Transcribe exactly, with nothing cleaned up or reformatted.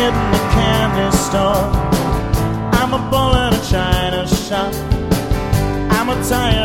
kid in the candy store. I'm a bull in a china shop. I'm a tire